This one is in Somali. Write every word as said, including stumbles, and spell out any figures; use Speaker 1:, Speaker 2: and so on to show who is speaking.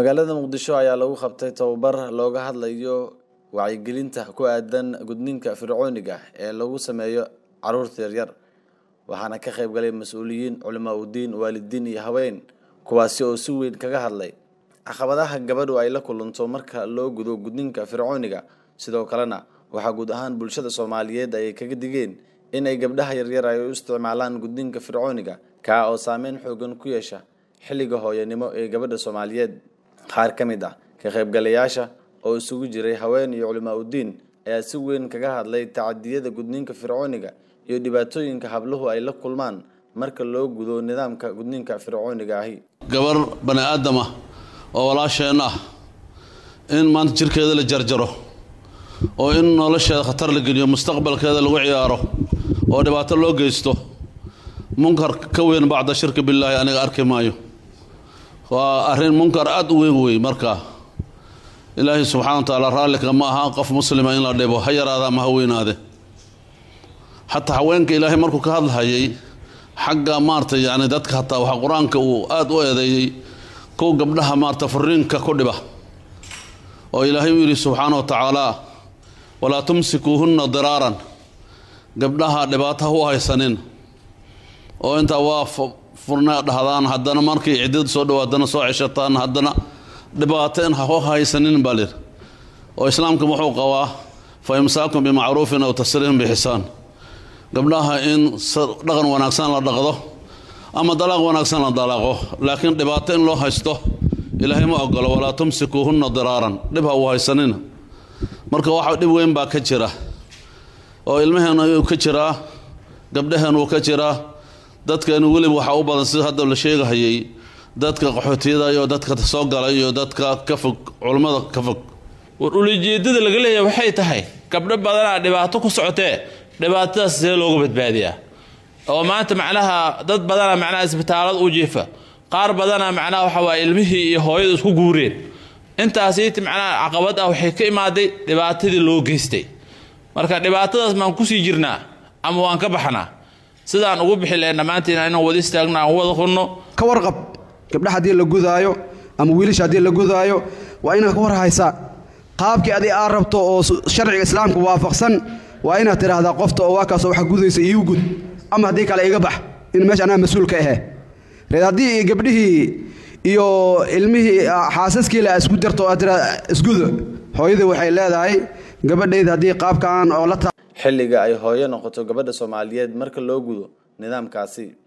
Speaker 1: magaalada Muqdisho ayaa lagu qabtay tababar looga hadlayo wacyigelinta ku aadan gudniinka fircooniga ee lagu sameeyo carruurta yar yar waxaana ka qayb galay mas'uuliyiin culimo u diin waalidiin iyo haween kuwaasi oo si weyn kaga hadlay caqabadaha gabadhu ay la kulanto marka loo gudo gudniinka fircooniga sidoo kalena waxa guud ahaan bulshada Soomaaliyeed ay kaga digeen in ay gabdhaha yar yar ay u isticmaalaan gudniinka fircooniga ka oo saameyn xooggan ku yeesha xilliga hooyanimo ee gabadha Soomaaliyeed qaar kamid ah ka qaybgalayaasha oo isugu jiray haween iyo culimo u diin ayaa si weyn kaga hadlay tacadiyada gudniinka fircooniga iyo dhibaatooyinka habluhu ay la kulmaan marka loo gudo nidaamka gudniinka fircooniga ahi
Speaker 2: gabar bani aadam ah oo walaasheen ah in maanta jirkeeda la jarjaro oo in nolosheeda khatar la geliyo mustaqbalkeeda lagu ciyaaro oo dhibaato loo geysto munkar ka weyn bacda shirka billahi aniga arki maayo waa arrin munkar aad u weyn weey marka ilaahi subhanahu wa ta'ala raalika ma aha qof muslima in la dhibo hayraada ma haweenaade hatta haweenka ilaahi markuu ka hadlayay xagga maarta yaani dadka hatta waxa quraanka uu aad u eedeeyay ko gabdhaha maarta fariinka ku dhiba oo ilaahi yiri subhanahu wa ta'ala wala tumsikuhunna diraran gabdhaha dhibaato u haysanin oo inta waa furna dhahdaan haddana markii cidid soo dhawaadana soo ceshataan haddana dhibaato in ha haysanin balir oo islaamku wuxuu qabaa fa imsaakum bi ma'rufin aw tasrihum bi ihsan gabdhaha in dhaqan wanaagsan la dhaqdo ama dalaaq wanaagsan la dalaaqo laakiin dhibaato in loo haysto ilaahay ma ogolo wala tumsikuhunna diraran dhibha u haysanin marka waxa dhib weyn baa ka jira oo ilmaheena uu ka jira gabdhaheena uu ka jira dadkeenu wali waxa u badan sida hadda la sheegayay dadka qaxootiyada iyo dadka soo galay iyo dadka ka fog culimada ka fog
Speaker 3: ulijeedada laga leeyahay waxay tahay gabdho badan dhibaato ku socotee dhibaatadaas see looga badbaadiyaa oo maanta macnaha dad badan macnaha isbitaalada u jiifa qaar badan macnaha waxa waa ilmihii iyo hooyadu isku guureen intaasi macnaha caqabad ah waxay ka imaaday dhibaatadii loo geystay marka dhibaatadaas maan ku sii jirnaa ama waan ka baxnaa sidaan ugu bixi leena maanta inaan wada istaagnaa wada qonno
Speaker 4: ka warqab gabdhaha hadii la gudaayo ama wiilasha hadii la gudaayo waa inaad ka war haysaa qaabkii adii aad rabto oo sharciga islaamka waafaqsan waa inaad tiraahdaa qofta oo waa kaas waxa gudaysa iyo gud ama hadii kale iga bax in meesha anaa mas'uul ka ahay reedadii gabdhihii iyo ilmihii xaasaskii la isku darto aad tira isgudo hooyadu waxay leedahay gabadheeda hadii qaabkan oo la
Speaker 1: xilliga ay hooyo noqoto gabadha Soomaaliyeed marka loo gudo nidaamkaasi